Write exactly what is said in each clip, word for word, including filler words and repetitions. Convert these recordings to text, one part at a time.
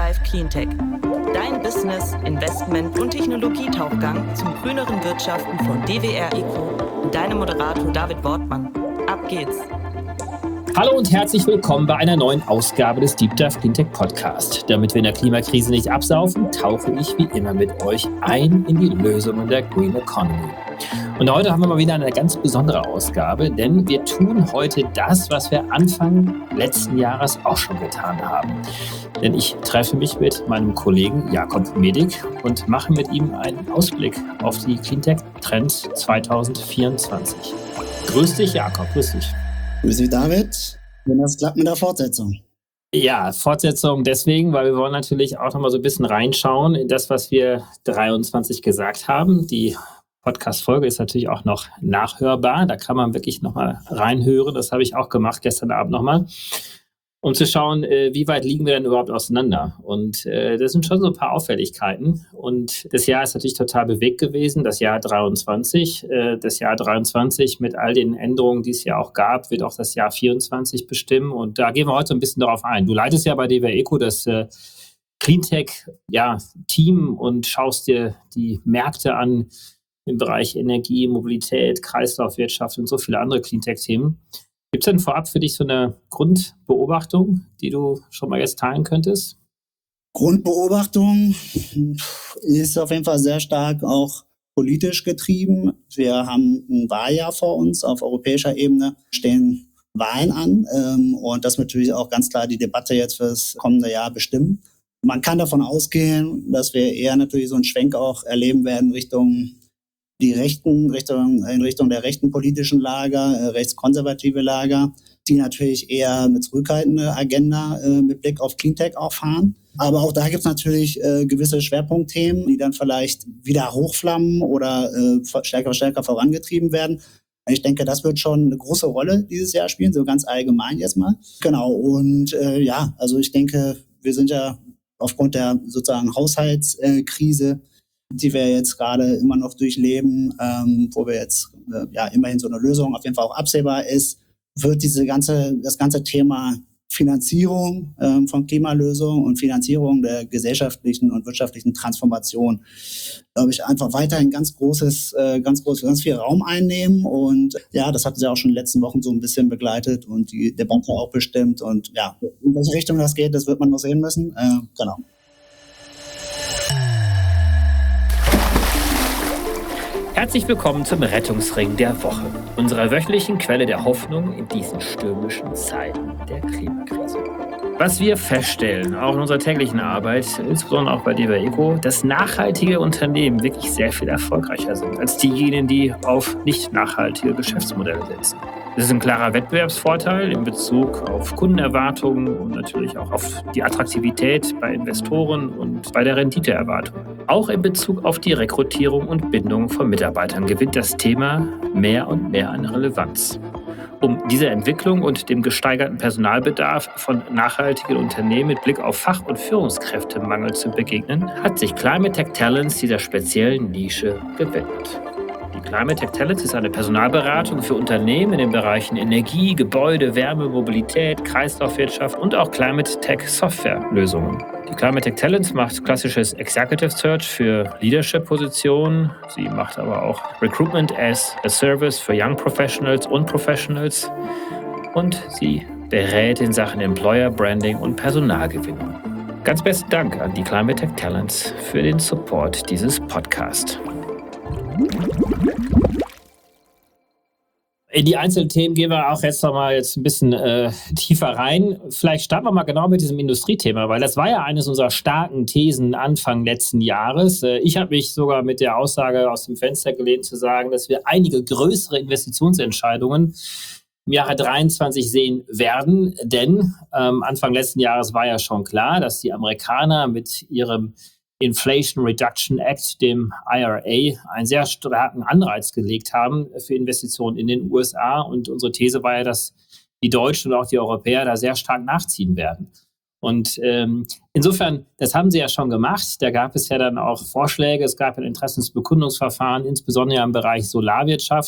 Dive Cleantech. Dein Business-, Investment- und Technologietauchgang zum grüneren Wirtschaften von D W R Eco und deinem Moderator David Wortmann. Ab geht's! Hallo und herzlich willkommen bei einer neuen Ausgabe des Deep Dive Cleantech Podcast. Damit wir in der Klimakrise nicht absaufen, tauche ich wie immer mit euch ein in die Lösungen der Green Economy. Und heute haben wir mal wieder eine ganz besondere Ausgabe, denn wir tun heute das, was wir Anfang letzten Jahres auch schon getan haben. Denn ich treffe mich mit meinem Kollegen Jakob Medig und mache mit ihm einen Ausblick auf die Cleantech-Trends zwanzig vierundzwanzig. Grüß dich, Jakob, grüß dich. Grüß dich, David. Wenn das klappt mit der Fortsetzung. Ja, Fortsetzung deswegen, weil wir wollen natürlich auch noch mal so ein bisschen reinschauen in das, was wir dreiundzwanzig gesagt haben. Die Podcast-Folge ist natürlich auch noch nachhörbar. Da kann man wirklich noch mal reinhören. Das habe ich auch gemacht gestern Abend noch mal, um zu schauen, äh, wie weit liegen wir denn überhaupt auseinander. Und äh, das sind schon so ein paar Auffälligkeiten. Und das Jahr ist natürlich total bewegt gewesen, das Jahr dreiundzwanzig. Äh, das Jahr dreiundzwanzig mit all den Änderungen, die es ja auch gab, wird auch das Jahr vierundzwanzig bestimmen. Und da gehen wir heute so ein bisschen darauf ein. Du leitest ja bei D W R Eco das äh, Cleantech-Team ja, und schaust dir die Märkte an im Bereich Energie, Mobilität, Kreislaufwirtschaft und so viele andere Cleantech-Themen. Gibt es denn vorab für dich so eine Grundbeobachtung, die du schon mal jetzt teilen könntest? Grundbeobachtung ist auf jeden Fall sehr stark auch politisch getrieben. Wir haben ein Wahljahr vor uns. Auf europäischer Ebene stehen Wahlen an ähm, und das natürlich auch ganz klar die Debatte jetzt für das kommende Jahr bestimmen. Man kann davon ausgehen, dass wir eher natürlich so einen Schwenk auch erleben werden Richtung die Rechten, Richtung, in Richtung der rechten politischen Lager, äh, rechtskonservative Lager, die natürlich eher eine zurückhaltende Agenda äh, mit Blick auf Cleantech auch fahren. Aber auch da gibt es natürlich äh, gewisse Schwerpunktthemen, die dann vielleicht wieder hochflammen oder äh, stärker stärker vorangetrieben werden. Ich denke, das wird schon eine große Rolle dieses Jahr spielen, so ganz allgemein jetzt mal. Genau, und äh, ja, also ich denke, wir sind ja aufgrund der sozusagen Haushaltskrise, die wir jetzt gerade immer noch durchleben, ähm, wo wir jetzt äh, ja immerhin so eine Lösung auf jeden Fall auch absehbar ist, wird diese ganze das ganze Thema Finanzierung ähm, von Klimalösungen und Finanzierung der gesellschaftlichen und wirtschaftlichen Transformation, glaube ich, einfach weiterhin ganz großes, äh, ganz groß, ganz viel Raum einnehmen. Und ja, das hat uns ja auch schon in den letzten Wochen so ein bisschen begleitet und die Debatte auch bestimmt. Und ja, in welche Richtung das geht, das wird man noch sehen müssen. Äh, genau. Herzlich willkommen zum Rettungsring der Woche, unserer wöchentlichen Quelle der Hoffnung in diesen stürmischen Zeiten der Klimakrise. Was wir feststellen, auch in unserer täglichen Arbeit, insbesondere auch bei D W R Eco, dass nachhaltige Unternehmen wirklich sehr viel erfolgreicher sind als diejenigen, die auf nicht nachhaltige Geschäftsmodelle setzen. Das ist ein klarer Wettbewerbsvorteil in Bezug auf Kundenerwartungen und natürlich auch auf die Attraktivität bei Investoren und bei der Renditeerwartung. Auch in Bezug auf die Rekrutierung und Bindung von Mitarbeitern gewinnt das Thema mehr und mehr an Relevanz. Um dieser Entwicklung und dem gesteigerten Personalbedarf von nachhaltigen Unternehmen mit Blick auf Fach- und Führungskräftemangel zu begegnen, hat sich Climate Tech Talents dieser speziellen Nische gewidmet. Die Climate Tech Talents ist eine Personalberatung für Unternehmen in den Bereichen Energie, Gebäude, Wärme, Mobilität, Kreislaufwirtschaft und auch Climate Tech Softwarelösungen. Die Climate Tech Talents macht klassisches Executive Search für Leadership-Positionen. Sie macht aber auch Recruitment as a Service für Young Professionals und Professionals. Und sie berät in Sachen Employer Branding und Personalgewinnung. Ganz besten Dank an die Climate Tech Talents für den Support dieses Podcasts. In die einzelnen Themen gehen wir auch jetzt noch mal jetzt ein bisschen äh, tiefer rein. Vielleicht starten wir mal genau mit diesem Industriethema, weil das war ja eines unserer starken Thesen Anfang letzten Jahres. Äh, ich habe mich sogar mit der Aussage aus dem Fenster gelehnt zu sagen, dass wir einige größere Investitionsentscheidungen im Jahre dreiundzwanzig sehen werden, denn ähm, Anfang letzten Jahres war ja schon klar, dass die Amerikaner mit ihrem Inflation Reduction Act, dem I R A, einen sehr starken Anreiz gelegt haben für Investitionen in den U S A. Und unsere These war ja, dass die Deutschen und auch die Europäer da sehr stark nachziehen werden. Und ähm, insofern, das haben sie ja schon gemacht. Da gab es ja dann auch Vorschläge. Es gab ein Interessensbekundungsverfahren, insbesondere im Bereich Solarwirtschaft.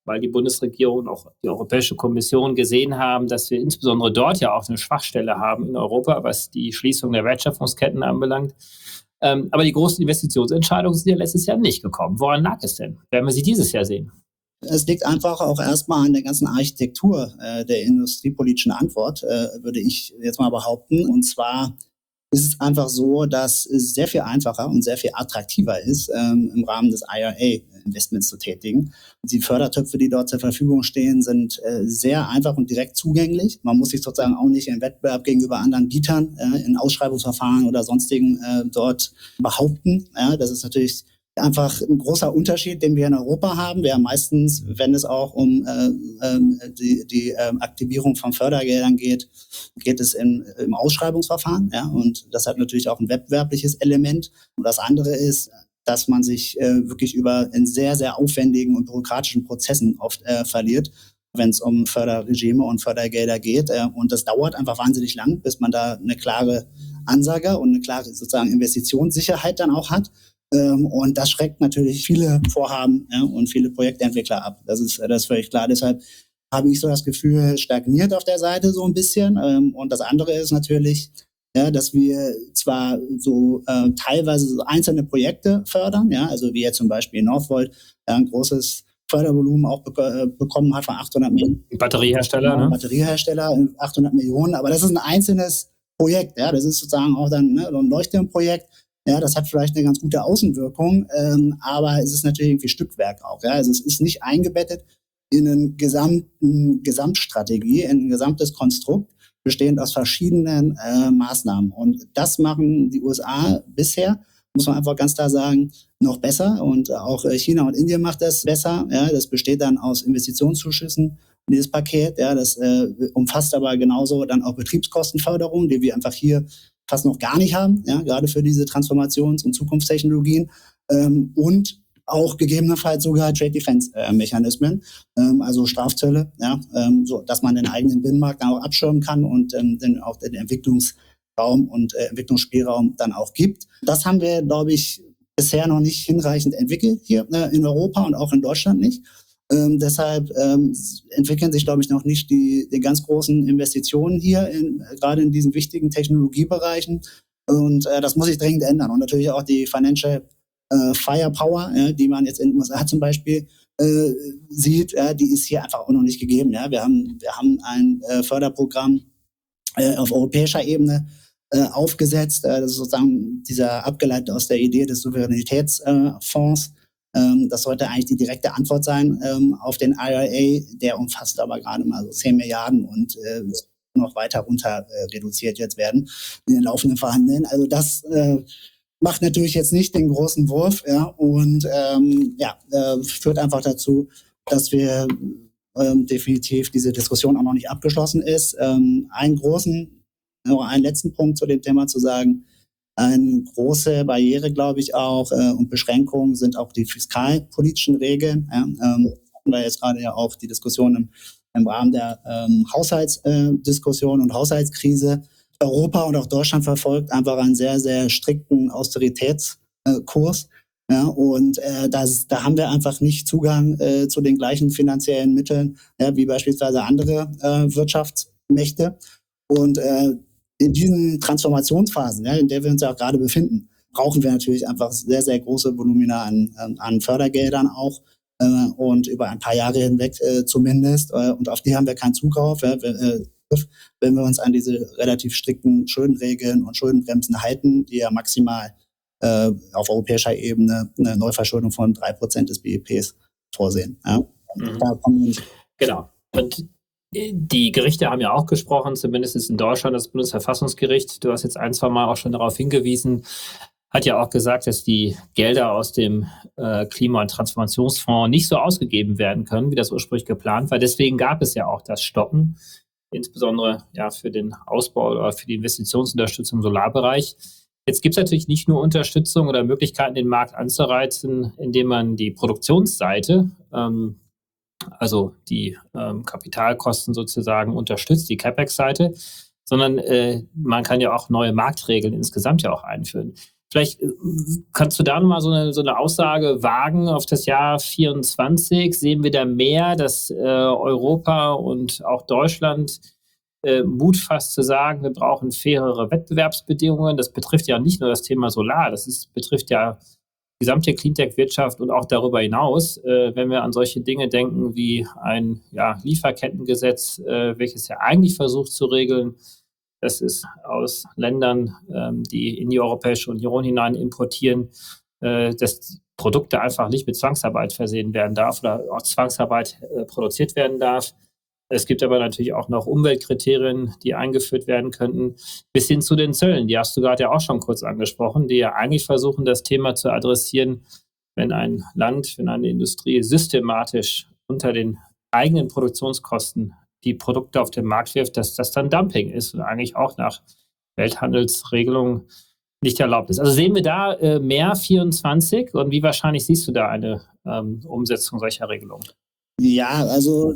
weil die Bundesregierung und auch die Europäische Kommission gesehen haben, dass wir insbesondere dort ja auch eine Schwachstelle haben in Europa, was die Schließung der Wertschöpfungsketten anbelangt. Ähm, aber die großen Investitionsentscheidungen sind ja letztes Jahr nicht gekommen. Woran lag es denn? Werden wir sie dieses Jahr sehen? Es liegt einfach auch erstmal an der ganzen Architektur äh, der industriepolitischen Antwort, äh, würde ich jetzt mal behaupten. Und zwar ist es einfach so, dass es sehr viel einfacher und sehr viel attraktiver ist, ähm, im Rahmen des I R A Investments zu tätigen. Die Fördertöpfe, die dort zur Verfügung stehen, sind äh, sehr einfach und direkt zugänglich. Man muss sich sozusagen auch nicht im Wettbewerb gegenüber anderen Bietern äh, in Ausschreibungsverfahren oder sonstigen äh, dort behaupten. Ja, das ist natürlich einfach ein großer Unterschied, den wir in Europa haben. Wir haben meistens, wenn es auch um äh, äh, die, die äh, Aktivierung von Fördergeldern geht, geht es in, im Ausschreibungsverfahren. Ja? Und das hat natürlich auch ein wettbewerbliches Element. Und das andere ist, dass man sich äh, wirklich über in sehr, sehr aufwendigen und bürokratischen Prozessen oft äh, verliert, wenn es um Förderregime und Fördergelder geht. Äh, und das dauert einfach wahnsinnig lang, bis man da eine klare Ansage und eine klare sozusagen Investitionssicherheit dann auch hat. Und das schreckt natürlich viele Vorhaben, ja, und viele Projektentwickler ab. Das ist, das ist völlig klar. Deshalb habe ich so das Gefühl, stagniert auf der Seite so ein bisschen. Und das andere ist natürlich, ja, dass wir zwar so äh, teilweise so einzelne Projekte fördern, ja, also wie jetzt zum Beispiel Northvolt, ja, ein großes Fördervolumen auch be- bekommen hat von achthundert Millionen. Batteriehersteller, ja, ne? Batteriehersteller, achthundert Millionen. Aber das ist ein einzelnes Projekt, ja. Das ist sozusagen auch dann, ne, so ein Leuchtturmprojekt. Ja, das hat vielleicht eine ganz gute Außenwirkung, ähm, aber es ist natürlich irgendwie Stückwerk auch. Ja? Also es ist nicht eingebettet in einen gesamten Gesamtstrategie, in ein gesamtes Konstrukt, bestehend aus verschiedenen äh, Maßnahmen. Und das machen die U S A bisher, muss man einfach ganz klar sagen, noch besser. Und auch China und Indien macht das besser. Ja? Das besteht dann aus Investitionszuschüssen. Dieses Paket, ja, das äh, umfasst aber genauso dann auch Betriebskostenförderung, die wir einfach hier fast noch gar nicht haben, ja, gerade für diese Transformations- und Zukunftstechnologien, ähm, und auch gegebenenfalls sogar Trade Defense äh, Mechanismen, ähm, also Strafzölle, ja, ähm, so, dass man den eigenen Binnenmarkt dann auch abschirmen kann und ähm, den, auch den Entwicklungsraum und äh, Entwicklungsspielraum dann auch gibt. Das haben wir, glaube ich, bisher noch nicht hinreichend entwickelt hier äh, in Europa und auch in Deutschland nicht. Ähm, deshalb ähm, entwickeln sich, glaube ich, noch nicht die, die ganz großen Investitionen hier, in, gerade in diesen wichtigen Technologiebereichen. Und äh, das muss sich dringend ändern. Und natürlich auch die Financial äh, Firepower, ja, die man jetzt in den U S A zum Beispiel äh, sieht, ja, die ist hier einfach auch noch nicht gegeben. Ja. Wir haben, wir haben ein äh, Förderprogramm äh, auf europäischer Ebene äh, aufgesetzt. Äh, das ist sozusagen dieser abgeleitet aus der Idee des Souveränitätsfonds. Ähm, das sollte eigentlich die direkte Antwort sein ähm, auf den I R A. Der umfasst aber gerade mal so zehn Milliarden und äh, noch weiter runter äh, reduziert jetzt werden in den laufenden Verhandlungen. Also das äh, macht natürlich jetzt nicht den großen Wurf, ja, und ähm, ja, äh, führt einfach dazu, dass wir ähm, definitiv diese Diskussion auch noch nicht abgeschlossen ist. Ähm, einen großen, noch einen letzten Punkt zu dem Thema zu sagen: Eine große Barriere, glaube ich, auch äh, und Beschränkungen sind auch die fiskalpolitischen Regeln. Ja, ähm, hatten wir jetzt gerade ja auch die Diskussion im, im Rahmen der ähm, Haushaltsdiskussion äh, und Haushaltskrise. Europa und auch Deutschland verfolgt einfach einen sehr, sehr strikten Austeritätskurs. Äh, ja, und äh, das, da haben wir einfach nicht Zugang äh, zu den gleichen finanziellen Mitteln, ja, wie beispielsweise andere äh, Wirtschaftsmächte. Und äh, in diesen Transformationsphasen, ja, in der wir uns ja auch gerade befinden, brauchen wir natürlich einfach sehr, sehr große Volumina an, an Fördergeldern auch äh, und über ein paar Jahre hinweg äh, zumindest. Äh, und auf die haben wir keinen Zugriff, ja, äh, wenn wir uns an diese relativ strikten Schuldenregeln und Schuldenbremsen halten, die ja maximal äh, auf europäischer Ebene eine Neuverschuldung von drei Prozent des B I Ps vorsehen. Ja. Mhm. Da kommen wir nicht. Genau. Und die Gerichte haben ja auch gesprochen, zumindest in Deutschland das Bundesverfassungsgericht. Du hast jetzt ein, zwei Mal auch schon darauf hingewiesen, hat ja auch gesagt, dass die Gelder aus dem äh, Klima- und Transformationsfonds nicht so ausgegeben werden können, wie das ursprünglich geplant war. Deswegen gab es ja auch das Stoppen, insbesondere ja für den Ausbau oder für die Investitionsunterstützung im Solarbereich. Jetzt gibt es natürlich nicht nur Unterstützung oder Möglichkeiten, den Markt anzureizen, indem man die Produktionsseite, ähm, also die ähm, Kapitalkosten sozusagen unterstützt, die CapEx-Seite, sondern äh, man kann ja auch neue Marktregeln insgesamt ja auch einführen. Vielleicht kannst du da nochmal so eine, so eine Aussage wagen auf das Jahr vierundzwanzig. Sehen wir da mehr, dass äh, Europa und auch Deutschland äh, Mut fasst zu sagen, wir brauchen fairere Wettbewerbsbedingungen. Das betrifft ja nicht nur das Thema Solar, das ist, betrifft ja die gesamte Cleantech-Wirtschaft und auch darüber hinaus, äh, wenn wir an solche Dinge denken wie ein ja, Lieferkettengesetz, äh, welches ja eigentlich versucht zu regeln, dass es aus Ländern, ähm, die in die Europäische Union hinein importieren, äh, dass Produkte einfach nicht mit Zwangsarbeit versehen werden darf oder auch Zwangsarbeit äh, produziert werden darf. Es gibt aber natürlich auch noch Umweltkriterien, die eingeführt werden könnten, bis hin zu den Zöllen. Die hast du gerade ja auch schon kurz angesprochen, die ja eigentlich versuchen, das Thema zu adressieren, wenn ein Land, wenn eine Industrie systematisch unter den eigenen Produktionskosten die Produkte auf den Markt wirft, dass das dann Dumping ist und eigentlich auch nach Welthandelsregelungen nicht erlaubt ist. Also sehen wir da äh, mehr vierundzwanzig und wie wahrscheinlich siehst du da eine ähm, Umsetzung solcher Regelungen? Ja, also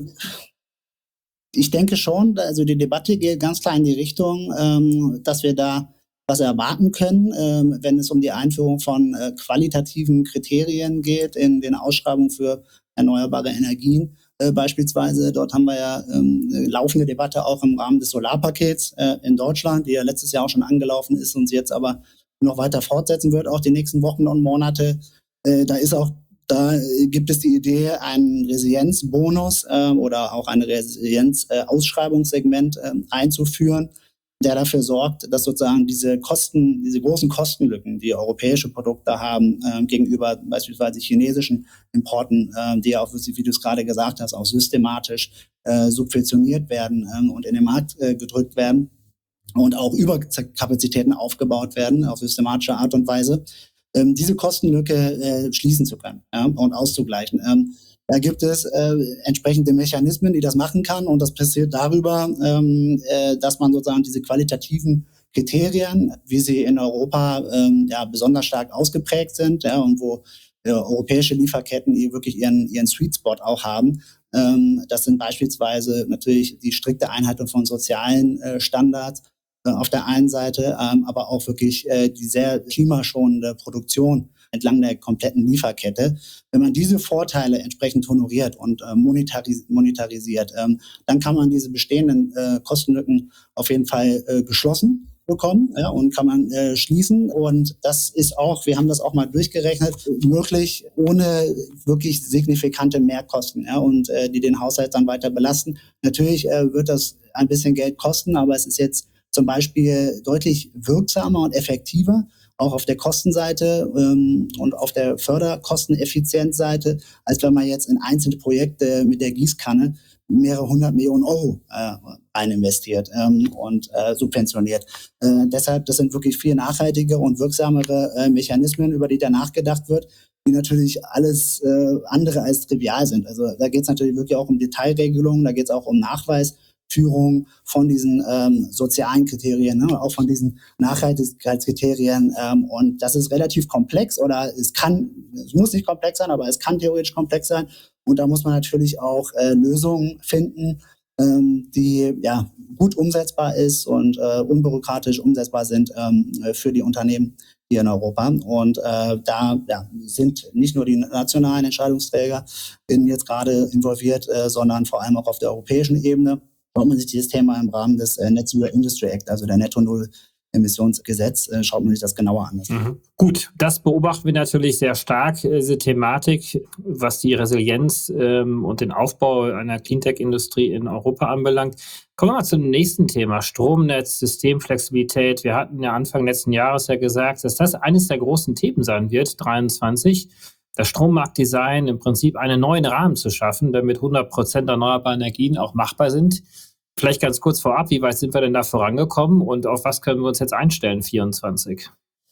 ich denke schon, also die Debatte geht ganz klar in die Richtung, ähm, dass wir da was erwarten können, ähm, wenn es um die Einführung von äh, qualitativen Kriterien geht in den Ausschreibungen für erneuerbare Energien. Äh, beispielsweise, dort haben wir ja ähm, eine laufende Debatte auch im Rahmen des Solarpakets äh, in Deutschland, die ja letztes Jahr auch schon angelaufen ist und sie jetzt aber noch weiter fortsetzen wird, auch die nächsten Wochen und Monate. Äh, da ist auch, da gibt es die Idee, einen Resilienzbonus äh, oder auch ein Resilienz-Ausschreibungssegment äh, einzuführen, der dafür sorgt, dass sozusagen diese Kosten, diese großen Kostenlücken, die europäische Produkte haben, äh, gegenüber beispielsweise chinesischen Importen, äh, die ja auch, wie du es gerade gesagt hast, auch systematisch äh, subventioniert werden äh, und in den Markt äh, gedrückt werden und auch Überkapazitäten aufgebaut werden auf systematische Art und Weise, ähm, diese Kostenlücke äh, schließen zu können, ja, und auszugleichen. Ähm, Da gibt es äh, entsprechende Mechanismen, die das machen kann. Und das passiert darüber, ähm, äh, dass man sozusagen diese qualitativen Kriterien, wie sie in Europa ähm, ja besonders stark ausgeprägt sind, ja, und wo äh, europäische Lieferketten die wirklich ihren, ihren Sweet Spot auch haben. Ähm, das sind beispielsweise natürlich die strikte Einhaltung von sozialen äh, Standards äh, auf der einen Seite, ähm, aber auch wirklich äh, die sehr klimaschonende Produktion entlang der kompletten Lieferkette. Wenn man diese Vorteile entsprechend honoriert und äh, monetaris- monetarisiert, ähm, dann kann man diese bestehenden äh, Kostenlücken auf jeden Fall äh, geschlossen bekommen, ja, und kann man äh, schließen. Und das ist auch, wir haben das auch mal durchgerechnet, möglich ohne wirklich signifikante Mehrkosten, ja, und äh, die den Haushalt dann weiter belasten. Natürlich äh, wird das ein bisschen Geld kosten, aber es ist jetzt zum Beispiel deutlich wirksamer und effektiver, auch auf der Kostenseite ähm, und auf der Förderkosteneffizienzseite, als wenn man jetzt in einzelne Projekte mit der Gießkanne mehrere hundert Millionen Euro äh, rein investiert ähm, und äh, subventioniert. Äh, deshalb, das sind wirklich viel nachhaltige und wirksamere äh, Mechanismen, über die da nachgedacht wird, die natürlich alles äh, andere als trivial sind. Also da geht es natürlich wirklich auch um Detailregelungen, da geht es auch um Nachweis, Führung von diesen ähm, sozialen Kriterien, ne, auch von diesen Nachhaltigkeitskriterien. Ähm, und das ist relativ komplex oder es kann, es muss nicht komplex sein, aber es kann theoretisch komplex sein. Und da muss man natürlich auch äh, Lösungen finden, ähm, die ja gut umsetzbar ist und äh, unbürokratisch umsetzbar sind ähm, für die Unternehmen hier in Europa. Und äh, da ja, sind nicht nur die nationalen Entscheidungsträger jetzt gerade involviert, äh, sondern vor allem auch auf der europäischen Ebene. Schaut man sich dieses Thema im Rahmen des äh, Net Zero Industry Act, also der Netto-Null-Emissionsgesetz, äh, schaut man sich das genauer an. Mhm. Gut, das beobachten wir natürlich sehr stark, diese Thematik, was die Resilienz ähm, und den Aufbau einer Cleantech-Industrie in Europa anbelangt. Kommen wir mal zum nächsten Thema, Stromnetz, Systemflexibilität. Wir hatten ja Anfang letzten Jahres ja gesagt, dass das eines der großen Themen sein wird, dreiundzwanzig. Das Strommarktdesign, im Prinzip einen neuen Rahmen zu schaffen, damit hundert Prozent erneuerbare Energien auch machbar sind. Vielleicht ganz kurz vorab, wie weit sind wir denn da vorangekommen und auf was können wir uns jetzt einstellen, vierundzwanzig?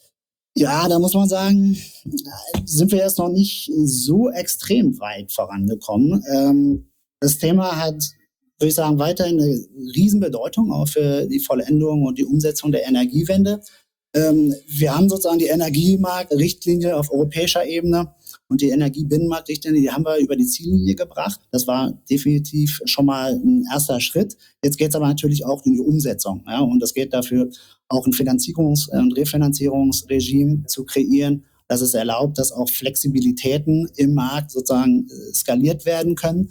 Ja, da muss man sagen, sind wir jetzt noch nicht so extrem weit vorangekommen. Ähm, das Thema hat, würde ich sagen, weiterhin eine Riesenbedeutung auch für die Vollendung und die Umsetzung der Energiewende. Ähm, wir haben sozusagen die Energiemarktrichtlinie auf europäischer Ebene und die Energiebinnenmarktrichtlinie, die haben wir über die Ziellinie gebracht. Das war definitiv schon mal ein erster Schritt. Jetzt geht es aber natürlich auch in die Umsetzung. Ja, und es geht dafür auch ein Finanzierungs- und Refinanzierungsregime zu kreieren, dass es erlaubt, dass auch Flexibilitäten im Markt sozusagen skaliert werden können.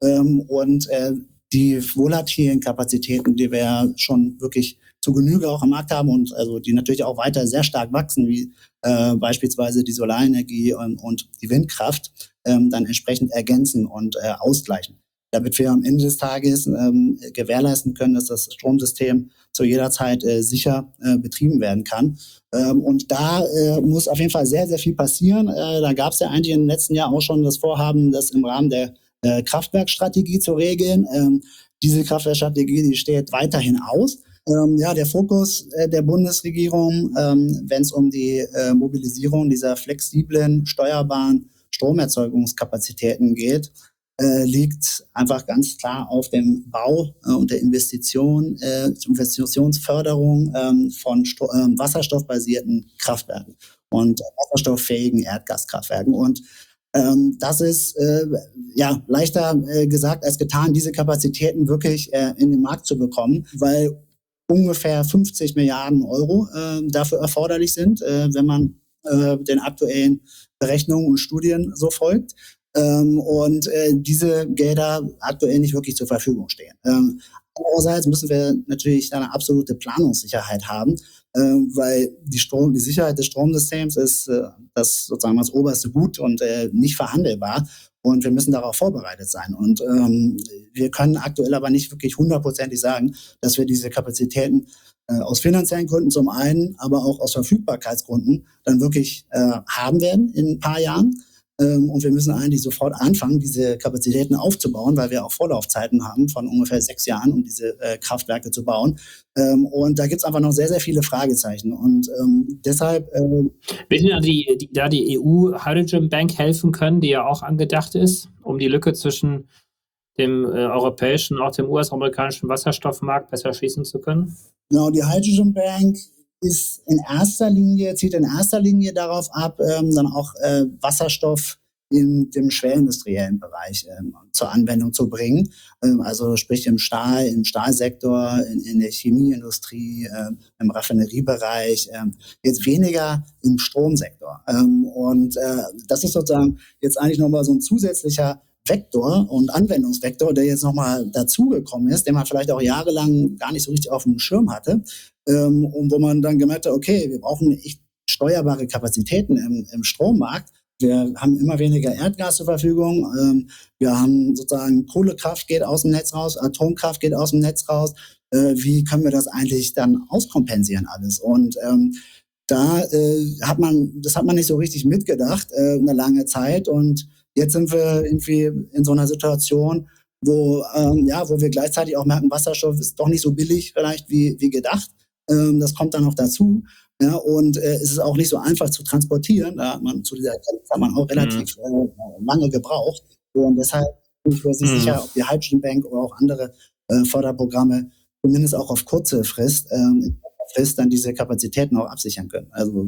Und die volatilen Kapazitäten, die wir schon wirklich zu Genüge auch am Markt haben und also die natürlich auch weiter sehr stark wachsen, wie äh, beispielsweise die Solarenergie und, und die Windkraft, ähm, dann entsprechend ergänzen und äh, ausgleichen, damit wir am Ende des Tages ähm, gewährleisten können, dass das Stromsystem zu jeder Zeit äh, sicher äh, betrieben werden kann. Ähm, und da äh, muss auf jeden Fall sehr, sehr viel passieren. Äh, da gab es ja eigentlich im letzten Jahr auch schon das Vorhaben, das im Rahmen der äh, Kraftwerkstrategie zu regeln. Ähm, diese Kraftwerkstrategie, die steht weiterhin aus. Ähm, ja, der Fokus äh, der Bundesregierung, ähm, wenn es um die äh, Mobilisierung dieser flexiblen, steuerbaren Stromerzeugungskapazitäten geht, äh, liegt einfach ganz klar auf dem Bau äh, und der Investition, äh, Investitionsförderung ähm, von Sto- äh, wasserstoffbasierten Kraftwerken und wasserstofffähigen Erdgaskraftwerken. Und ähm, das ist äh, ja leichter äh, gesagt als getan, diese Kapazitäten wirklich äh, in den Markt zu bekommen, weil ungefähr fünfzig Milliarden Euro äh, dafür erforderlich sind, äh, wenn man äh, den aktuellen Berechnungen und Studien so folgt. Ähm, und äh, diese Gelder aktuell nicht wirklich zur Verfügung stehen. Ähm, andererseits müssen wir natürlich eine absolute Planungssicherheit haben, äh, weil die Strom, die Sicherheit des Stromsystems ist äh, das sozusagen das oberste Gut und äh, nicht verhandelbar. Und wir müssen darauf vorbereitet sein. Und ähm, wir können aktuell aber nicht wirklich hundertprozentig sagen, dass wir diese Kapazitäten äh, aus finanziellen Gründen zum einen, aber auch aus Verfügbarkeitsgründen dann wirklich äh, haben werden in ein paar Jahren. Ähm, und wir müssen eigentlich sofort anfangen, diese Kapazitäten aufzubauen, weil wir auch Vorlaufzeiten haben von ungefähr sechs Jahren, um diese äh, Kraftwerke zu bauen. Ähm, und da gibt es einfach noch sehr, sehr viele Fragezeichen. Und ähm, deshalb... Äh, Wird Ihnen die, die, da die E U Hydrogen Bank helfen können, die ja auch angedacht ist, um die Lücke zwischen dem äh, europäischen und auch dem U S-amerikanischen Wasserstoffmarkt besser schließen zu können? Genau, die Hydrogen Bank ist in erster Linie, zielt in erster Linie darauf ab, ähm, dann auch äh, Wasserstoff in dem schwerindustriellen Bereich ähm, zur Anwendung zu bringen. Ähm, also sprich im Stahl, im Stahlsektor, in, in der Chemieindustrie, ähm, im Raffineriebereich, ähm, jetzt weniger im Stromsektor. Ähm, und äh, das ist sozusagen jetzt eigentlich nochmal so ein zusätzlicher Vektor und Anwendungsvektor, der jetzt nochmal dazugekommen ist, den man vielleicht auch jahrelang gar nicht so richtig auf dem Schirm hatte, ähm, und wo man dann gemerkt hat, okay, wir brauchen echt steuerbare Kapazitäten im, im Strommarkt. Wir haben immer weniger Erdgas zur Verfügung. Ähm, wir haben sozusagen Kohlekraft geht aus dem Netz raus, Atomkraft geht aus dem Netz raus. Äh, wie können wir das eigentlich dann auskompensieren alles? Und ähm, da äh, hat man, das hat man nicht so richtig mitgedacht, äh, eine lange Zeit. Und jetzt sind wir irgendwie in so einer Situation, wo, ähm, ja, wo wir gleichzeitig auch merken, Wasserstoff ist doch nicht so billig vielleicht wie, wie gedacht. Ähm, das kommt dann noch dazu. Ja, und äh, es ist auch nicht so einfach zu transportieren. Da hat man zu dieser Erkenntnis hat man auch relativ mhm. äh, lange gebraucht. Und deshalb bin ich mir nicht mhm. sicher, ob die Hydrogen Bank oder auch andere äh, Förderprogramme zumindest auch auf kurze Frist, ähm, Frist dann diese Kapazitäten auch absichern können. Also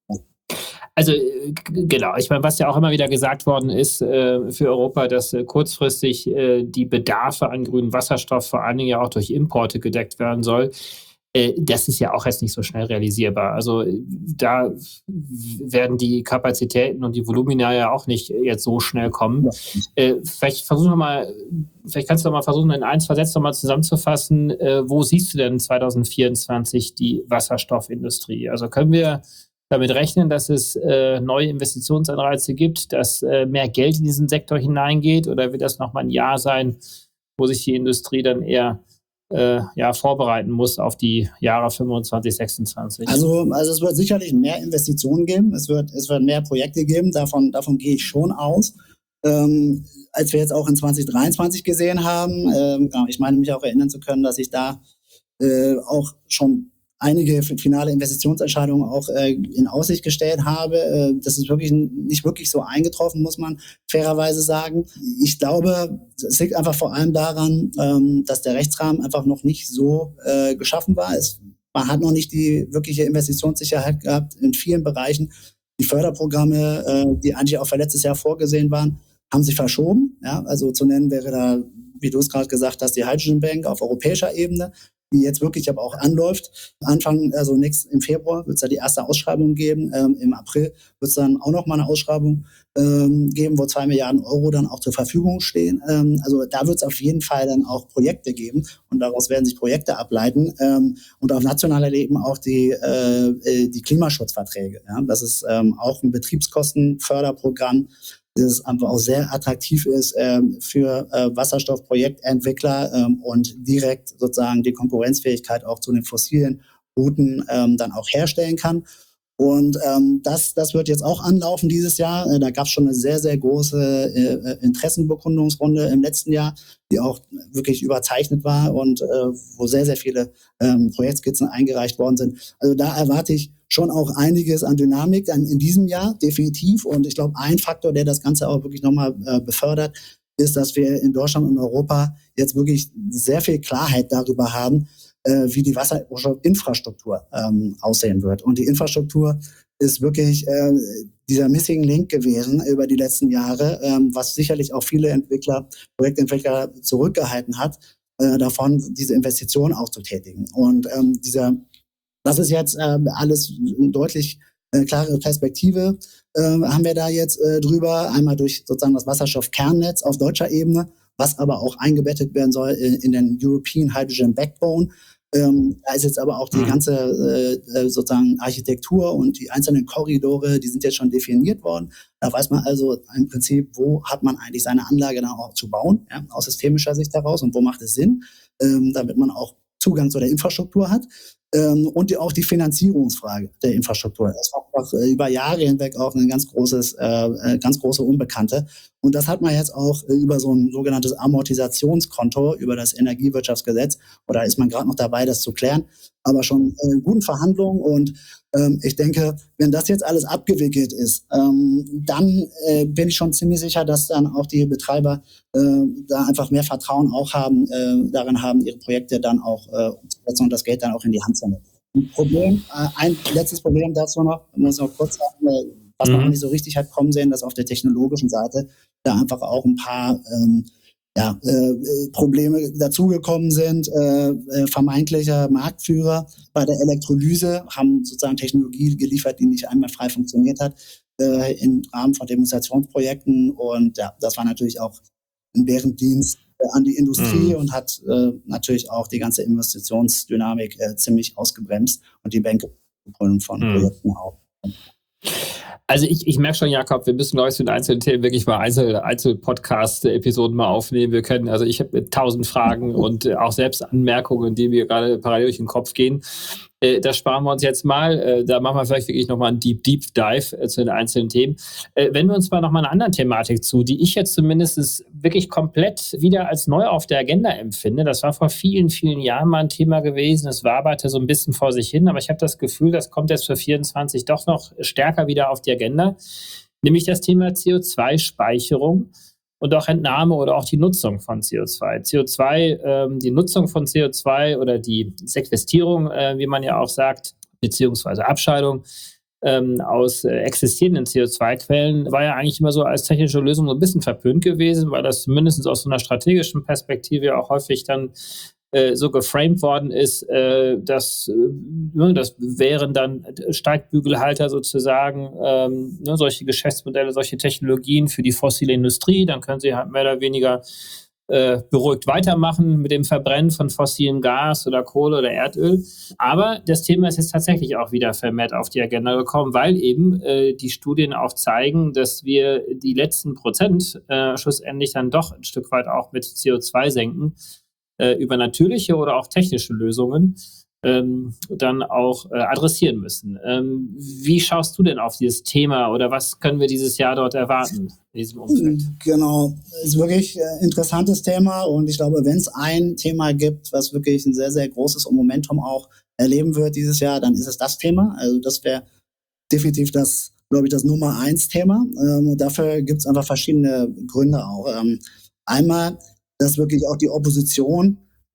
Also genau, ich meine, was ja auch immer wieder gesagt worden ist äh, für Europa, dass äh, kurzfristig äh, die Bedarfe an grünem Wasserstoff vor allen Dingen ja auch durch Importe gedeckt werden soll. Äh, das ist ja auch jetzt nicht so schnell realisierbar. Also da werden die Kapazitäten und die Volumina ja auch nicht jetzt so schnell kommen. Ja. Äh, vielleicht versuchen wir mal, vielleicht kannst du mal versuchen, in ein, zwei Sätzen nochmal zusammenzufassen, äh, wo siehst du denn zwanzig vierundzwanzig die Wasserstoffindustrie? Also können wir damit rechnen, dass es äh, neue Investitionsanreize gibt, dass äh, mehr Geld in diesen Sektor hineingeht, oder wird das nochmal ein Jahr sein, wo sich die Industrie dann eher äh, ja, vorbereiten muss auf die Jahre fünfundzwanzig, sechsundzwanzig? Also, also es wird sicherlich mehr Investitionen geben, es wird, es wird mehr Projekte geben, davon, davon gehe ich schon aus. Ähm, als wir jetzt auch in zwanzig dreiundzwanzig gesehen haben, ähm, ich meine mich auch erinnern zu können, dass ich da äh, auch schon einige finale Investitionsentscheidungen auch äh, in Aussicht gestellt habe. Äh, das ist wirklich nicht wirklich so eingetroffen, muss man fairerweise sagen. Ich glaube, es liegt einfach vor allem daran, ähm, dass der Rechtsrahmen einfach noch nicht so äh, geschaffen war. Es, man hat noch nicht die wirkliche Investitionssicherheit gehabt in vielen Bereichen. die Förderprogramme, äh, die eigentlich auch für letztes Jahr vorgesehen waren, haben sich verschoben. Ja? Also zu nennen wäre da, wie du es gerade gesagt hast, die Hydrogen Bank auf europäischer Ebene, die jetzt wirklich aber auch anläuft. Anfang, also nächst, im Februar wird es da die erste Ausschreibung geben. Ähm, Im April wird es dann auch nochmal eine Ausschreibung ähm, geben, wo zwei Milliarden Euro dann auch zur Verfügung stehen. Ähm, also da wird es auf jeden Fall dann auch Projekte geben und daraus werden sich Projekte ableiten. Ähm, und auf nationaler Ebene auch die, äh, die Klimaschutzverträge. Ja? Das ist ähm, auch ein Betriebskostenförderprogramm, das einfach auch sehr attraktiv ist ähm, für äh, Wasserstoffprojektentwickler ähm, und direkt sozusagen die Konkurrenzfähigkeit auch zu den fossilen Routen ähm, dann auch herstellen kann. Und ähm, das, das wird jetzt auch anlaufen dieses Jahr. Äh, da gab es schon eine sehr, sehr große äh, Interessenbekundungsrunde im letzten Jahr, die auch wirklich überzeichnet war und äh, wo sehr, sehr viele ähm, Projektskizzen eingereicht worden sind. Also da erwarte ich schon auch einiges an Dynamik dann in diesem Jahr, definitiv. Und ich glaube, ein Faktor, der das Ganze auch wirklich nochmal äh, befördert, ist, dass wir in Deutschland und Europa jetzt wirklich sehr viel Klarheit darüber haben, äh, wie die Wasserinfrastruktur ähm, aussehen wird. Und die Infrastruktur ist wirklich äh, dieser Missing Link gewesen über die letzten Jahre, ähm, was sicherlich auch viele Entwickler, Projektentwickler zurückgehalten hat, äh, davon diese Investitionen auch zu tätigen. Und ähm, dieser Das ist jetzt äh, alles eine deutlich äh, klare Perspektive, äh, haben wir da jetzt äh, drüber, einmal durch sozusagen das Wasserstoffkernnetz auf deutscher Ebene, was aber auch eingebettet werden soll in, in den European Hydrogen Backbone. Ähm, da ist jetzt aber auch die ganze äh, sozusagen Architektur und die einzelnen Korridore, die sind jetzt schon definiert worden. Da weiß man also im Prinzip, wo hat man eigentlich seine Anlage dann auch zu bauen, ja, aus systemischer Sicht heraus und wo macht es Sinn, ähm, damit man auch Zugang zu der Infrastruktur hat. Ähm, und die, auch die Finanzierungsfrage der Infrastruktur. Das war einfach äh, über Jahre hinweg auch ein ganz großes, äh, ganz große Unbekannte. Und das hat man jetzt auch äh, über so ein sogenanntes Amortisationskonto, über das Energiewirtschaftsgesetz, oder ist man gerade noch dabei, das zu klären, aber schon äh, in guten Verhandlungen. Und ähm, ich denke, wenn das jetzt alles abgewickelt ist, ähm, dann äh, bin ich schon ziemlich sicher, dass dann auch die Betreiber äh, da einfach mehr Vertrauen auch haben, äh, darin haben, ihre Projekte dann auch äh, umzusetzen und das Geld dann auch in die Hand zu nehmen. Ein Problem, äh, ein letztes Problem dazu noch, muss ich noch kurz sagen, äh, was man auch nicht so richtig hat kommen sehen, dass auf der technologischen Seite da einfach auch ein paar ähm, ja, äh, Probleme dazugekommen sind. Äh, äh, vermeintlicher Marktführer bei der Elektrolyse haben sozusagen Technologie geliefert, die nicht einmal frei funktioniert hat äh, im Rahmen von Demonstrationsprojekten. Und ja, das war natürlich auch ein Bärendienst äh, an die Industrie mhm. und hat äh, natürlich auch die ganze Investitionsdynamik äh, ziemlich ausgebremst und die Bänke von mhm. Projekten auch. Also ich, ich merke schon, Jakob, wir müssen, glaube ich, zu den einzelnen Themen wirklich mal Einzel, Einzel-Podcast-Episoden mal aufnehmen. Wir können, also ich habe tausend Fragen und äh, auch selbst Anmerkungen, die mir gerade parallel durch den Kopf gehen. Äh, das sparen wir uns jetzt mal. Äh, da machen wir vielleicht wirklich nochmal einen Deep, Deep Dive äh, zu den einzelnen Themen. Äh, wenn wir uns mal nochmal eine andere Thematik zu, die ich jetzt zumindest wirklich komplett wieder als neu auf der Agenda empfinde. Das war vor vielen, vielen Jahren mal ein Thema gewesen. Es waberte so ein bisschen vor sich hin, aber ich habe das Gefühl, das kommt jetzt für vierundzwanzig doch noch stärker wieder auf die Agenda. Nämlich das Thema C O zwei Speicherung und auch Entnahme oder auch die Nutzung von C O zwei. C O zwei, ähm, die Nutzung von C O zwei oder die Sequestrierung, äh, wie man ja auch sagt, beziehungsweise Abscheidung ähm, aus äh, existierenden C O zwei Quellen, war ja eigentlich immer so als technische Lösung so ein bisschen verpönt gewesen, weil das zumindest aus so einer strategischen Perspektive auch häufig dann äh, so geframed worden ist, äh, dass äh, das wären dann Steigbügelhalter sozusagen, ähm, ne, solche Geschäftsmodelle, solche Technologien für die fossile Industrie, dann können sie halt mehr oder weniger äh, beruhigt weitermachen mit dem Verbrennen von fossilem Gas oder Kohle oder Erdöl. Aber das Thema ist jetzt tatsächlich auch wieder vermehrt auf die Agenda gekommen, weil eben äh, die Studien auch zeigen, dass wir die letzten Prozent äh, schlussendlich dann doch ein Stück weit auch mit C O zwei senken, über natürliche oder auch technische Lösungen ähm, dann auch äh, adressieren müssen. Ähm, wie schaust du denn auf dieses Thema oder was können wir dieses Jahr dort erwarten in diesem Umfeld? Genau, ist wirklich ein interessantes Thema und ich glaube, wenn es ein Thema gibt, was wirklich ein sehr, sehr großes Momentum auch erleben wird dieses Jahr, dann ist es das Thema. Also das wäre definitiv das, glaube ich, das Nummer eins Thema. Ähm, und dafür gibt es einfach verschiedene Gründe auch. Ähm, einmal, dass wirklich auch die Opposition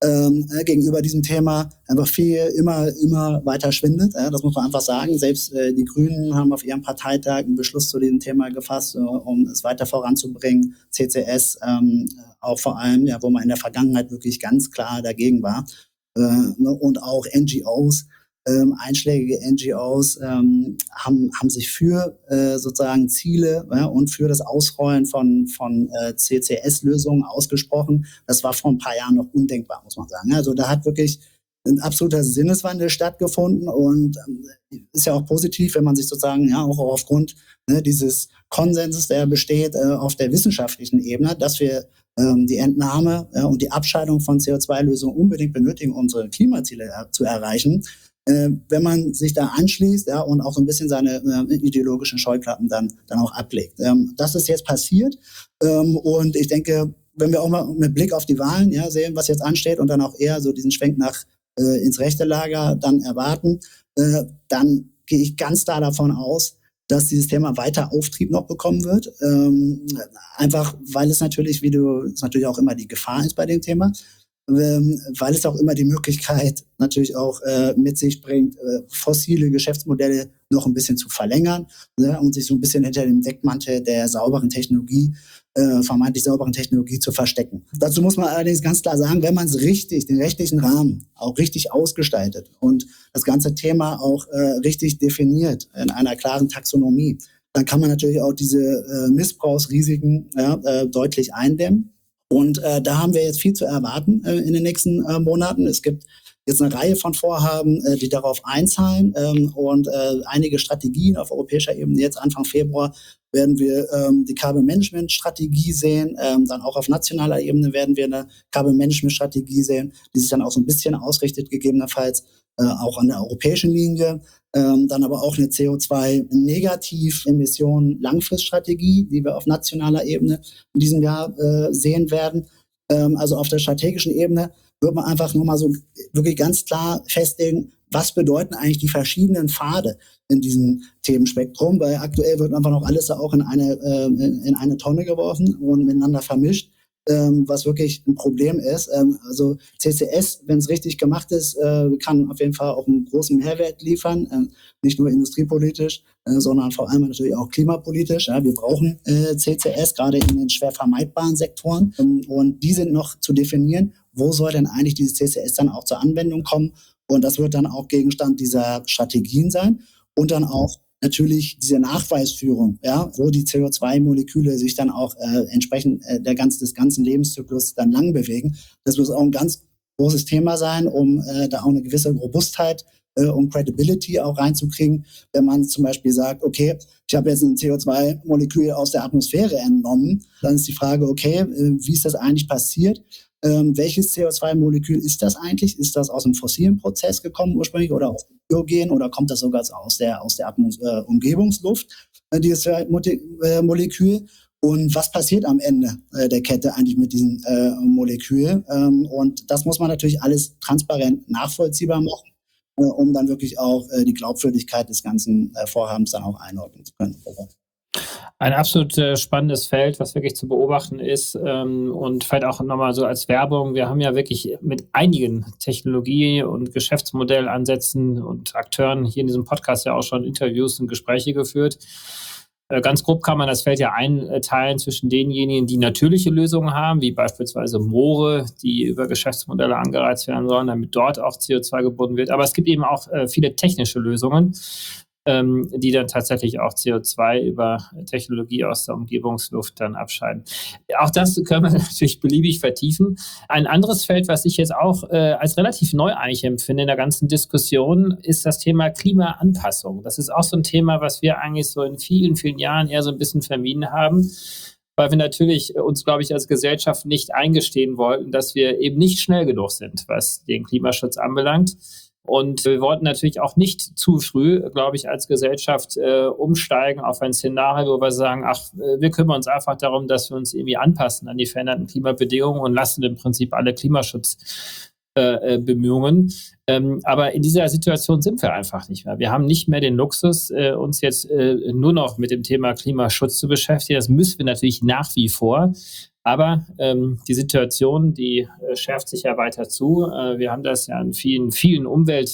ähm, äh, gegenüber diesem Thema einfach viel immer, immer weiter schwindet. Äh, das muss man einfach sagen. Selbst äh, die Grünen haben auf ihrem Parteitag einen Beschluss zu diesem Thema gefasst, äh, um es weiter voranzubringen. C C S ähm, auch vor allem, ja, wo man in der Vergangenheit wirklich ganz klar dagegen war. Äh, ne, und auch N G Os. Ähm, einschlägige N G Os ähm, haben, haben sich für äh, sozusagen Ziele ja, und für das Ausrollen von, von äh, C C S-Lösungen ausgesprochen. Das war vor ein paar Jahren noch undenkbar, muss man sagen. Also da hat wirklich ein absoluter Sinneswandel stattgefunden und ähm, ist ja auch positiv, wenn man sich sozusagen ja auch aufgrund ne, dieses Konsenses, der besteht äh, auf der wissenschaftlichen Ebene, dass wir ähm, die Entnahme ja, und die Abscheidung von C O zwei Lösungen unbedingt benötigen, um unsere Klimaziele äh, zu erreichen. Äh, wenn man sich da anschließt ja, und auch so ein bisschen seine äh, ideologischen Scheuklappen dann, dann auch ablegt. Ähm, das ist jetzt passiert ähm, und ich denke, wenn wir auch mal mit Blick auf die Wahlen ja, sehen, was jetzt ansteht und dann auch eher so diesen Schwenk nach äh, ins rechte Lager dann erwarten, äh, dann gehe ich ganz klar davon aus, dass dieses Thema weiter Auftrieb noch bekommen wird. Ähm, einfach, weil es natürlich, wie du, es natürlich auch immer die Gefahr ist bei dem Thema, Ähm, weil es auch immer die Möglichkeit natürlich auch äh, mit sich bringt, äh, fossile Geschäftsmodelle noch ein bisschen zu verlängern ne, und sich so ein bisschen hinter dem Deckmantel der sauberen Technologie, äh, vermeintlich sauberen Technologie zu verstecken. Dazu muss man allerdings ganz klar sagen, wenn man es richtig, den rechtlichen Rahmen auch richtig ausgestaltet und das ganze Thema auch äh, richtig definiert in einer klaren Taxonomie, dann kann man natürlich auch diese äh, Missbrauchsrisiken ja, äh, deutlich eindämmen. Und äh, da haben wir jetzt viel zu erwarten äh, in den nächsten äh, Monaten. Es gibt jetzt eine Reihe von Vorhaben, äh, die darauf einzahlen ähm, und äh, einige Strategien auf europäischer Ebene. Jetzt Anfang Februar werden wir ähm, die Carbon Management Strategie sehen. Ähm, dann auch auf nationaler Ebene werden wir eine Carbon Management Strategie sehen, die sich dann auch so ein bisschen ausrichtet, gegebenenfalls äh, auch an der europäischen Linie. Ähm, dann aber auch eine C O zwei Negativ-Emissionen Langfriststrategie, die wir auf nationaler Ebene in diesem Jahr äh, sehen werden. Ähm, also auf der strategischen Ebene wird man einfach nur mal so wirklich ganz klar festlegen, was bedeuten eigentlich die verschiedenen Pfade in diesem Themenspektrum, weil aktuell wird einfach noch alles auch in eine, äh, in eine Tonne geworfen und miteinander vermischt. Ähm, was wirklich ein Problem ist. Ähm, also C C S, wenn es richtig gemacht ist, äh, kann auf jeden Fall auch einen großen Mehrwert liefern, äh, nicht nur industriepolitisch, äh, sondern vor allem natürlich auch klimapolitisch. Ja, wir brauchen äh, C C S, gerade in den schwer vermeidbaren Sektoren. Ähm, und die sind noch zu definieren, wo soll denn eigentlich dieses C C S dann auch zur Anwendung kommen. Und das wird dann auch Gegenstand dieser Strategien sein und dann auch natürlich diese Nachweisführung, ja, wo die C O zwei Moleküle sich dann auch äh, entsprechend äh, der ganz, des ganzen Lebenszyklus dann lang bewegen. Das muss auch ein ganz großes Thema sein, um äh, da auch eine gewisse Robustheit äh, und Credibility auch reinzukriegen. Wenn man zum Beispiel sagt, okay, ich habe jetzt ein C O zwei Molekül aus der Atmosphäre entnommen, dann ist die Frage, okay, äh, wie ist das eigentlich passiert? Ähm, welches C O zwei Molekül ist das eigentlich? Ist das aus einem fossilen Prozess gekommen ursprünglich oder aus dem Biogen oder kommt das sogar aus der, aus der Atmos- äh, Umgebungsluft, äh, dieses äh, Molekül? Und was passiert am Ende äh, der Kette eigentlich mit diesem äh, Molekül? Ähm, und das muss man natürlich alles transparent nachvollziehbar machen, äh, um dann wirklich auch äh, die Glaubwürdigkeit des ganzen äh, Vorhabens dann auch einordnen zu können. Ein absolut äh, spannendes Feld, was wirklich zu beobachten ist ähm, und vielleicht auch nochmal so als Werbung. Wir haben ja wirklich mit einigen Technologie- und Geschäftsmodellansätzen und Akteuren hier in diesem Podcast ja auch schon Interviews und Gespräche geführt. Äh, ganz grob kann man das Feld ja einteilen zwischen denjenigen, die natürliche Lösungen haben, wie beispielsweise Moore, die über Geschäftsmodelle angereizt werden sollen, damit dort auch C O zwei gebunden wird. Aber es gibt eben auch äh, viele technische Lösungen, Ähm, die dann tatsächlich auch C O zwei über Technologie aus der Umgebungsluft dann abscheiden. Auch das können wir natürlich beliebig vertiefen. Ein anderes Feld, was ich jetzt auch äh, als relativ neu eigentlich empfinde in der ganzen Diskussion, ist das Thema Klimaanpassung. Das ist auch so ein Thema, was wir eigentlich so in vielen, vielen Jahren eher so ein bisschen vermieden haben, weil wir natürlich uns, glaube ich, als Gesellschaft nicht eingestehen wollten, dass wir eben nicht schnell genug sind, was den Klimaschutz anbelangt. Und wir wollten natürlich auch nicht zu früh, glaube ich, als Gesellschaft äh, umsteigen auf ein Szenario, wo wir sagen, ach, wir kümmern uns einfach darum, dass wir uns irgendwie anpassen an die veränderten Klimabedingungen und lassen im Prinzip alle Klimaschutzbemühungen. Äh, ähm, aber in dieser Situation sind wir einfach nicht mehr. Wir haben nicht mehr den Luxus, äh, uns jetzt äh, nur noch mit dem Thema Klimaschutz zu beschäftigen. Das müssen wir natürlich nach wie vor. Aber ähm, die Situation, die äh, schärft sich ja weiter zu. Äh, wir haben das ja in vielen, vielen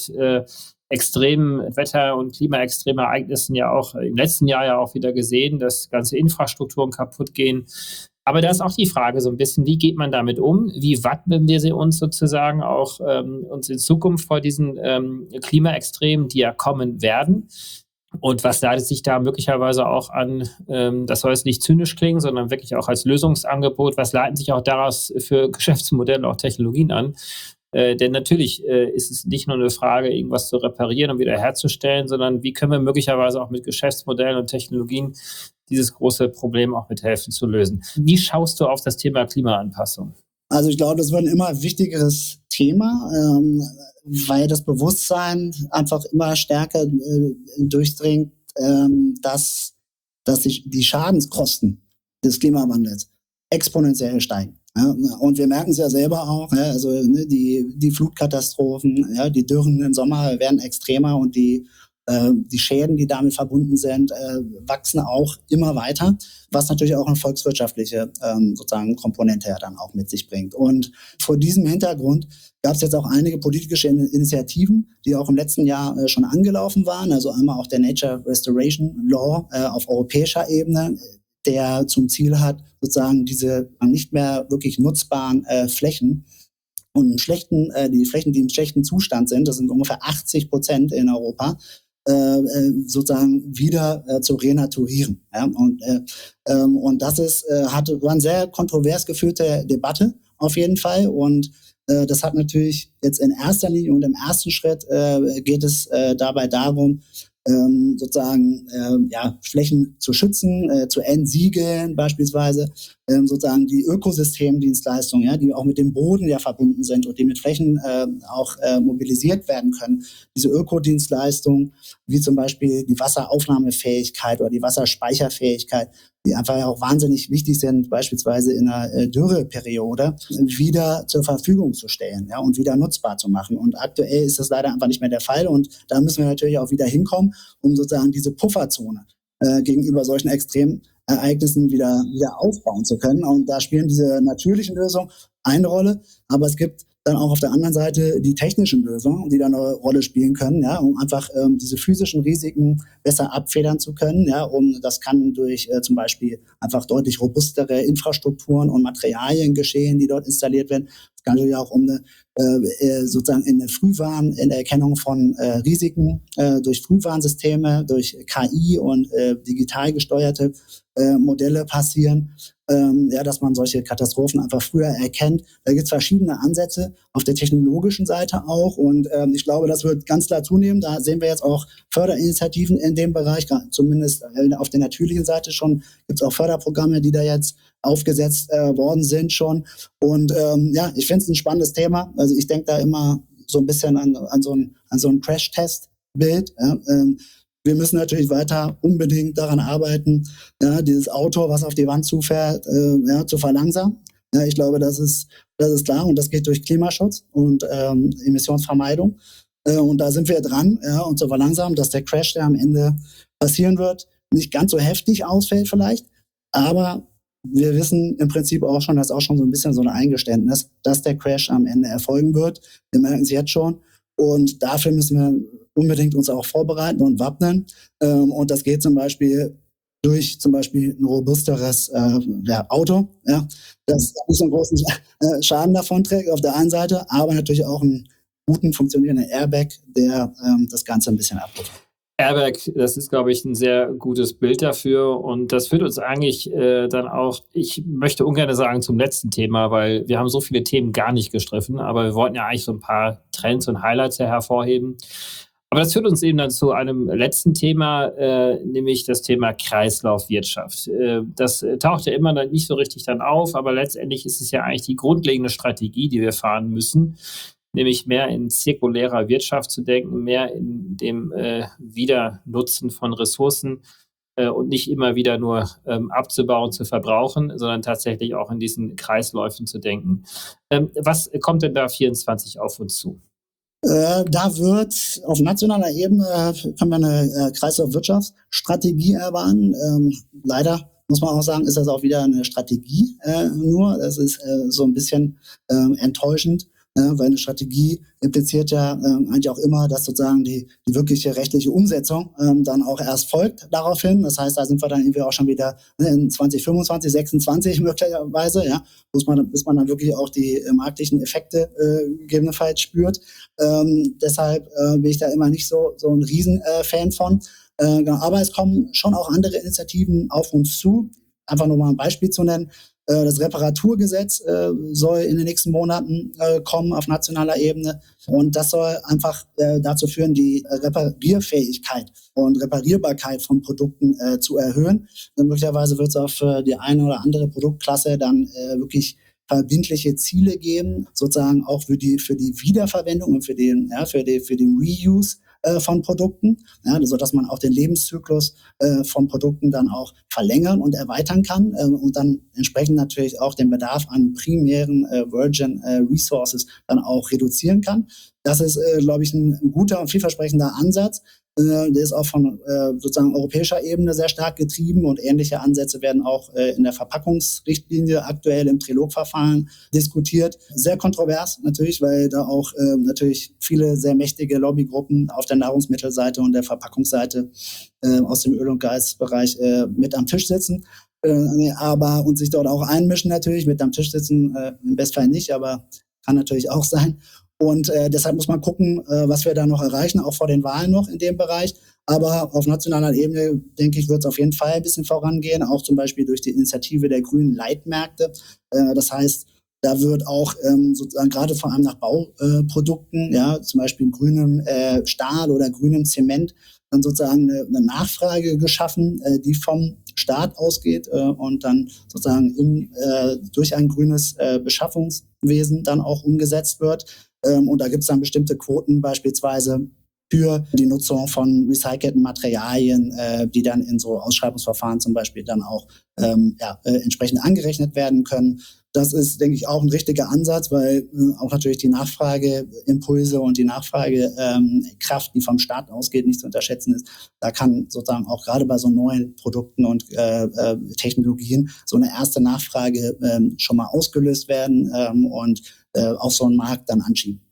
Umweltextremen, äh, Wetter- und Klimaextremereignissen ja auch im letzten Jahr ja auch wieder gesehen, dass ganze Infrastrukturen kaputt gehen. Aber da ist auch die Frage so ein bisschen, wie geht man damit um? Wie wappnen wir sie uns sozusagen auch ähm, uns in Zukunft vor diesen ähm, Klimaextremen, die ja kommen werden? Und was leitet sich da möglicherweise auch an, ähm, das soll jetzt nicht zynisch klingen, sondern wirklich auch als Lösungsangebot, was leiten sich auch daraus für Geschäftsmodelle, auch Technologien an? Äh, denn natürlich äh, ist es nicht nur eine Frage, irgendwas zu reparieren und wieder herzustellen, sondern wie können wir möglicherweise auch mit Geschäftsmodellen und Technologien dieses große Problem auch mithelfen zu lösen. Wie schaust du auf das Thema Klimaanpassung? Also ich glaube, das wird ein immer wichtigeres Thema, ähm, weil das Bewusstsein einfach immer stärker äh, durchdringt, ähm, dass, dass sich die Schadenskosten des Klimawandels exponentiell steigen. Ja, und wir merken es ja selber auch, ja, also ne, die, die Flutkatastrophen, ja, die Dürren im Sommer werden extremer und die äh, die Schäden, die damit verbunden sind, äh, wachsen auch immer weiter, was natürlich auch eine volkswirtschaftliche ähm, sozusagen Komponente ja dann auch mit sich bringt. Und vor diesem Hintergrund gab es jetzt auch einige politische Initiativen, die auch im letzten Jahr äh, schon angelaufen waren. Also einmal auch der Nature Restoration Law äh, auf europäischer Ebene, der zum Ziel hat, sozusagen diese nicht mehr wirklich nutzbaren äh, Flächen und schlechten, äh, die Flächen, die im schlechten Zustand sind, das sind ungefähr achtzig Prozent in Europa, äh, sozusagen wieder äh, zu renaturieren. Ja? Und, äh, ähm, und das ist, äh, hat, war eine sehr kontrovers geführte Debatte auf jeden Fall. Und äh, das hat natürlich jetzt in erster Linie und im ersten Schritt äh, geht es äh, dabei darum, Ähm, sozusagen äh, ja, Flächen zu schützen, äh, zu entsiegeln beispielsweise, ähm, sozusagen die Ökosystemdienstleistungen, ja, die auch mit dem Boden ja verbunden sind und die mit Flächen äh, auch äh, mobilisiert werden können. Diese Ökodienstleistungen, wie zum Beispiel die Wasseraufnahmefähigkeit oder die Wasserspeicherfähigkeit, die einfach ja auch wahnsinnig wichtig sind, beispielsweise in einer äh, Dürreperiode, wieder zur Verfügung zu stellen, ja, und wieder nutzbar zu machen. Und aktuell ist das leider einfach nicht mehr der Fall. Und da müssen wir natürlich auch wieder hinkommen, um sozusagen diese Pufferzone äh, gegenüber solchen Extremereignissen wieder, wieder aufbauen zu können. Und da spielen diese natürlichen Lösungen eine Rolle. Aber es gibt dann auch auf der anderen Seite die technischen Lösungen, die da eine Rolle spielen können, ja, um einfach ähm, diese physischen Risiken besser abfedern zu können. Ja, um das kann durch äh, zum Beispiel einfach deutlich robustere Infrastrukturen und Materialien geschehen, die dort installiert werden. Es kann natürlich auch um eine äh, sozusagen in der Frühwarn, in der Erkennung von äh, Risiken äh, durch Frühwarnsysteme, durch K I und äh, digital gesteuerte äh, Modelle passieren. Ähm, ja, dass man solche Katastrophen einfach früher erkennt. Da gibt es verschiedene Ansätze auf der technologischen Seite auch und ähm, ich glaube, das wird ganz klar zunehmen. Da sehen wir jetzt auch Förderinitiativen in dem Bereich, zumindest auf der natürlichen Seite schon gibt es auch Förderprogramme, die da jetzt aufgesetzt äh, worden sind schon und ähm, ja, ich finde es ein spannendes Thema. Also ich denke da immer so ein bisschen an, an so ein, an so ein Crash-Test-Bild, ja, ähm, wir müssen natürlich weiter unbedingt daran arbeiten, ja, dieses Auto, was auf die Wand zufährt, äh, ja, zu verlangsamen. Ja, ich glaube, das ist, das ist klar und das geht durch Klimaschutz und ähm, Emissionsvermeidung. Äh, und da sind wir dran, ja, und zu verlangsamen, dass der Crash, der am Ende passieren wird, nicht ganz so heftig ausfällt vielleicht. Aber wir wissen im Prinzip auch schon, das ist auch schon so ein bisschen so ein Eingeständnis, dass der Crash am Ende erfolgen wird. Wir merken es jetzt schon. Und dafür müssen wir unbedingt uns auch vorbereiten und wappnen. Ähm, und das geht zum Beispiel durch zum Beispiel ein robusteres äh, ja, Auto, ja, das nicht so einen großen äh, Schaden davon trägt auf der einen Seite, aber natürlich auch einen guten, funktionierenden Airbag, der ähm, das Ganze ein bisschen abpuffert. Airbag, das ist, glaube ich, ein sehr gutes Bild dafür und das führt uns eigentlich äh, dann auch, ich möchte ungern sagen zum letzten Thema, weil wir haben so viele Themen gar nicht gestriffen, aber wir wollten ja eigentlich so ein paar Trends und Highlights hervorheben. Aber das führt uns eben dann zu einem letzten Thema, äh, nämlich das Thema Kreislaufwirtschaft. Äh, das taucht ja immer dann nicht so richtig dann auf, aber letztendlich ist es ja eigentlich die grundlegende Strategie, die wir fahren müssen, nämlich mehr in zirkulärer Wirtschaft zu denken, mehr in dem äh, Wiedernutzen von Ressourcen äh, und nicht immer wieder nur ähm, abzubauen, zu verbrauchen, sondern tatsächlich auch in diesen Kreisläufen zu denken. Ähm, was kommt denn da vierundzwanzig auf uns zu? Äh, da wird auf nationaler Ebene, kann man eine äh, Kreislaufwirtschaftsstrategie erwarten. Ähm, leider muss man auch sagen, ist das auch wieder eine Strategie äh, nur. Das ist äh, so ein bisschen äh, enttäuschend, äh, weil eine Strategie impliziert ja äh, eigentlich auch immer, dass sozusagen die, die wirkliche rechtliche Umsetzung äh, dann auch erst folgt daraufhin. Das heißt, da sind wir dann irgendwie auch schon wieder ne, in zwanzig fünfundzwanzig, sechsundzwanzig möglicherweise, ja, bis man, bis man dann wirklich auch die äh, marktlichen Effekte äh, gegebenenfalls spürt. Ähm, deshalb äh, bin ich da immer nicht so, so ein Riesenfan äh, von. Äh, genau. Aber es kommen schon auch andere Initiativen auf uns zu. Einfach nur mal ein Beispiel zu nennen. Äh, das Reparaturgesetz äh, soll in den nächsten Monaten äh, kommen auf nationaler Ebene. Und das soll einfach äh, dazu führen, die Reparierfähigkeit und Reparierbarkeit von Produkten äh, zu erhöhen. Und möglicherweise wird es auch für die eine oder andere Produktklasse dann äh, wirklich verbindliche Ziele geben, sozusagen auch für die, für die Wiederverwendung und für den, ja, für die, für den Reuse von Produkten, ja, sodass man auch den Lebenszyklus äh, von Produkten dann auch verlängern und erweitern kann äh, und dann entsprechend natürlich auch den Bedarf an primären äh, Virgin äh, Resources dann auch reduzieren kann. Das ist, äh, glaube ich, ein, ein guter und vielversprechender Ansatz. Äh, der ist auch von äh, sozusagen europäischer Ebene sehr stark getrieben und ähnliche Ansätze werden auch äh, in der Verpackungsrichtlinie aktuell im Trilogverfahren diskutiert. Sehr kontrovers natürlich, weil da auch äh, natürlich viele sehr mächtige Lobbygruppen auf der Nahrungsmittelseite und der Verpackungsseite äh, aus dem Öl- und Gasbereich äh, mit am Tisch sitzen. Äh, aber und sich dort auch einmischen natürlich, mit am Tisch sitzen, äh, im Bestfall nicht, aber kann natürlich auch sein. Und äh, deshalb muss man gucken, äh, was wir da noch erreichen, auch vor den Wahlen noch in dem Bereich. Aber auf nationaler Ebene, denke ich, wird es auf jeden Fall ein bisschen vorangehen, auch zum Beispiel durch die Initiative der grünen Leitmärkte. Äh, das heißt, da wird auch ähm, sozusagen gerade vor allem nach Bauprodukten, äh, ja, zum Beispiel grünem äh, Stahl oder grünem Zement, dann sozusagen eine, eine Nachfrage geschaffen, äh, die vom Staat ausgeht äh, und dann sozusagen im, äh, durch ein grünes äh, Beschaffungswesen dann auch umgesetzt wird. Ähm, und da gibt es dann bestimmte Quoten beispielsweise für die Nutzung von recycelten Materialien, äh, die dann in so Ausschreibungsverfahren zum Beispiel dann auch ähm, ja, äh, entsprechend angerechnet werden können. Das ist, denke ich, auch ein richtiger Ansatz, weil äh, auch natürlich die Nachfrageimpulse und die Nachfragekraft, ähm, die vom Staat ausgeht, nicht zu unterschätzen ist. Da kann sozusagen auch gerade bei so neuen Produkten und äh, äh, Technologien so eine erste Nachfrage äh, schon mal ausgelöst werden ähm, und äh, auch so einen Markt dann anschieben.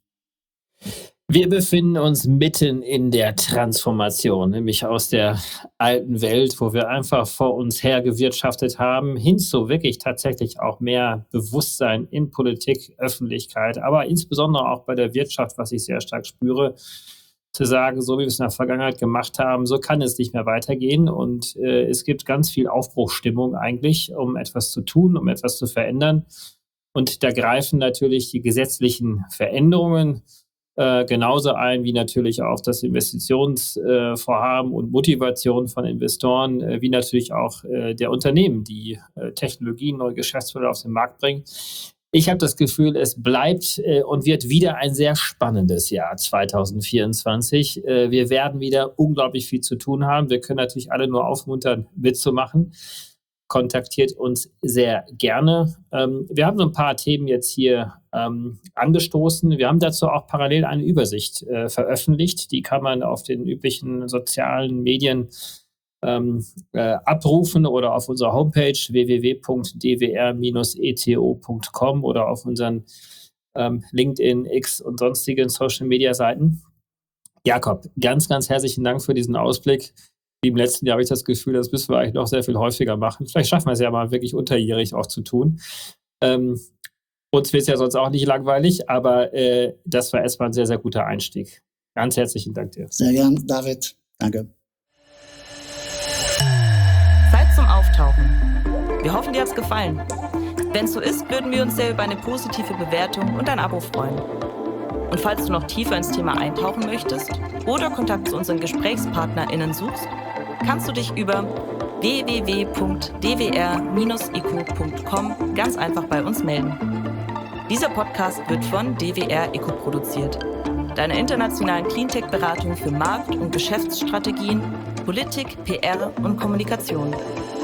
Wir befinden uns mitten in der Transformation, nämlich aus der alten Welt, wo wir einfach vor uns her gewirtschaftet haben, hin zu wirklich tatsächlich auch mehr Bewusstsein in Politik, Öffentlichkeit, aber insbesondere auch bei der Wirtschaft, was ich sehr stark spüre, zu sagen, so wie wir es in der Vergangenheit gemacht haben, so kann es nicht mehr weitergehen. Und äh, es gibt ganz viel Aufbruchsstimmung eigentlich, um etwas zu tun, um etwas zu verändern. Und da greifen natürlich die gesetzlichen Veränderungen Äh, genauso ein wie natürlich auch das Investitionsvorhaben äh, und Motivation von Investoren, äh, wie natürlich auch äh, der Unternehmen, die äh, Technologien, neue Geschäftsmodelle auf den Markt bringen. Ich habe das Gefühl, es bleibt äh, und wird wieder ein sehr spannendes Jahr zwanzig vierundzwanzig. Äh, wir werden wieder unglaublich viel zu tun haben. Wir können natürlich alle nur aufmuntern, mitzumachen. Kontaktiert uns sehr gerne. Ähm, wir haben so ein paar Themen jetzt hier ähm, angestoßen. Wir haben dazu auch parallel eine Übersicht äh, veröffentlicht. Die kann man auf den üblichen sozialen Medien ähm, äh, abrufen oder auf unserer Homepage w w w punkt d w r dash e t o punkt com oder auf unseren ähm, LinkedIn, X und sonstigen Social-Media-Seiten. Jakob, ganz, ganz herzlichen Dank für diesen Ausblick. Wie im letzten Jahr habe ich das Gefühl, das müssen wir eigentlich noch sehr viel häufiger machen. Vielleicht schaffen wir es ja mal wirklich unterjährig auch zu tun. Ähm, uns wird es ja sonst auch nicht langweilig, aber äh, das war erstmal ein sehr, sehr guter Einstieg. Ganz herzlichen Dank dir. Sehr gern, David. Danke. Zeit zum Auftauchen. Wir hoffen, dir hat es gefallen. Wenn es so ist, würden wir uns sehr über eine positive Bewertung und ein Abo freuen. Und falls du noch tiefer ins Thema eintauchen möchtest oder Kontakt zu unseren GesprächspartnerInnen suchst, kannst du dich über w w w punkt d w r dash e c o punkt com ganz einfach bei uns melden. Dieser Podcast wird von D W R E C O produziert, deiner internationalen Cleantech-Beratung für Markt- und Geschäftsstrategien, Politik, P R und Kommunikation.